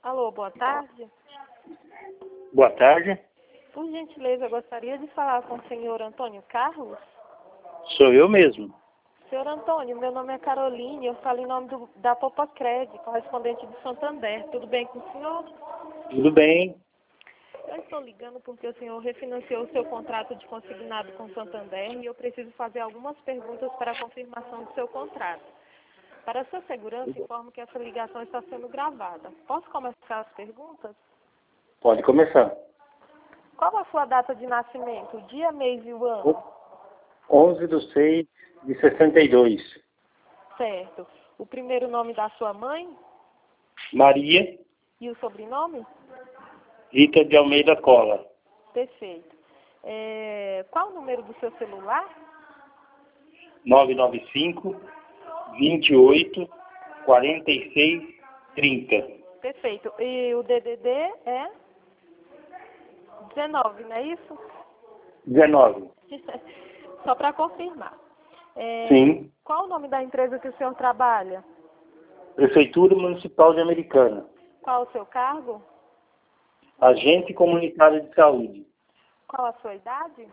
Alô, boa tarde. Boa tarde, Por gentileza, eu gostaria de falar com o senhor Antônio Carlos. sou eu mesmo. Senhor Antônio, meu nome é Caroline, eu falo em nome da Popacred, correspondente de Santander. Tudo bem com o senhor? Tudo bem? Eu estou ligando porque o senhor refinanciou o seu contrato de consignado com Santander e eu preciso fazer algumas perguntas para a confirmação do seu contrato. Para sua segurança, informo que essa ligação está sendo gravada. Posso começar as perguntas? Pode começar. Qual a sua data de nascimento, o dia, mês e o ano? 11/6/62. Certo. O primeiro nome da sua mãe Maria e o sobrenome? Rita de Almeida Cola. Perfeito. Qual o número do seu celular? 995 28 46 30. Perfeito. E o DDD é 19, não é isso? 19. Só para confirmar. Sim. Qual o nome da empresa que o senhor trabalha? Prefeitura Municipal de Americana. Qual o seu cargo? Agente comunitário de saúde. Qual a sua idade?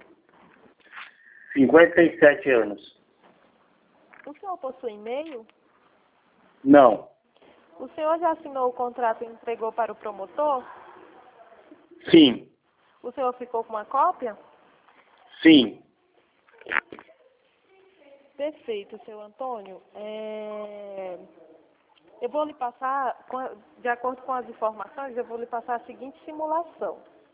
57 anos. O senhor possui e-mail? Não. O senhor já assinou o contrato e entregou para o promotor? Sim. O senhor ficou com uma cópia? Sim. Perfeito, seu Antônio. Eu vou lhe passar, de acordo com as informações, eu vou lhe passar a seguinte simulação.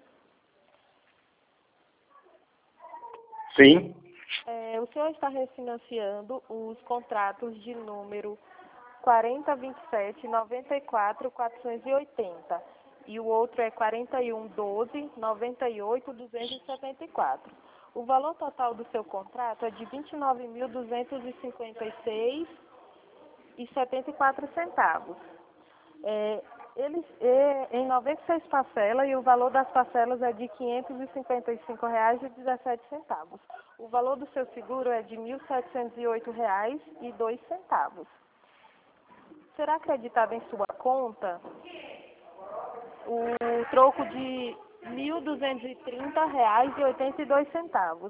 Sim. O senhor está refinanciando os contratos de número 4027 94 480 e o outro é 4112 98 274. O valor total do seu contrato é de 29.256,74 centavos. Em 96 parcelas, e o valor das parcelas é de R$ 555,17. O valor do seu seguro é de R$ 1.708,02. Será acreditado em sua conta o troco de R$ 1.230,82.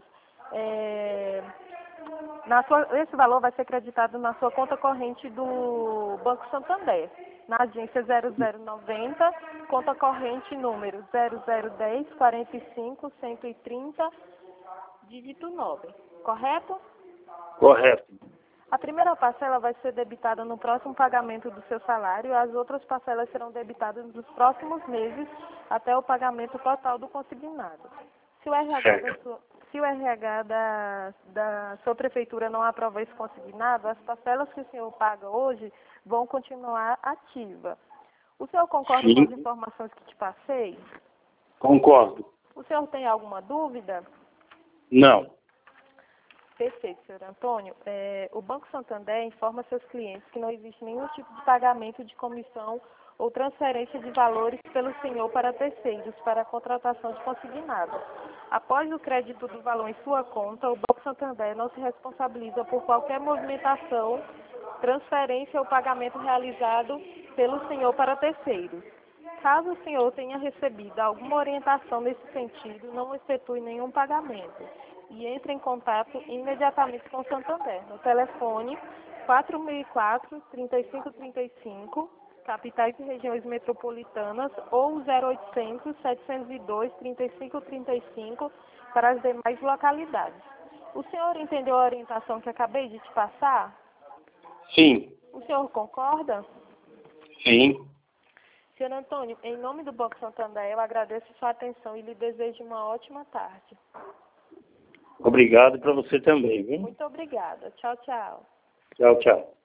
Esse valor vai ser creditado na sua conta corrente do Banco Santander, na agência 0090, conta corrente número 0010 45 130, dígito 9, correto? Correto. A primeira parcela vai ser debitada no próximo pagamento do seu salário e as outras parcelas serão debitadas nos próximos meses até o pagamento total do consignado. Se o RH da sua prefeitura não aprovar esse consignado, as parcelas que o senhor paga hoje vão continuar ativas. O senhor concorda com as informações que te passei? Concordo. O senhor tem alguma dúvida? Não. Perfeito, senhor Antônio. O Banco Santander informa seus clientes que não existe nenhum tipo de pagamento de comissão ou transferência de valores pelo senhor para terceiros para a contratação de consignado. Após o crédito do valor em sua conta, o Banco Santander não se responsabiliza por qualquer movimentação, transferência ou pagamento realizado pelo senhor para terceiros. Caso o senhor tenha recebido alguma orientação nesse sentido, não efetue nenhum pagamento e entre em contato imediatamente com o Santander no telefone 4004-3535, capitais e regiões metropolitanas, ou 0800-702-3535 para as demais localidades. O senhor entendeu a orientação que acabei de te passar? Sim. O senhor concorda? Sim. Senhor Antônio, em nome do Banco Santander, eu agradeço sua atenção e lhe desejo uma ótima tarde. Obrigado para você também, viu? Muito obrigada. Tchau, tchau. Tchau, tchau.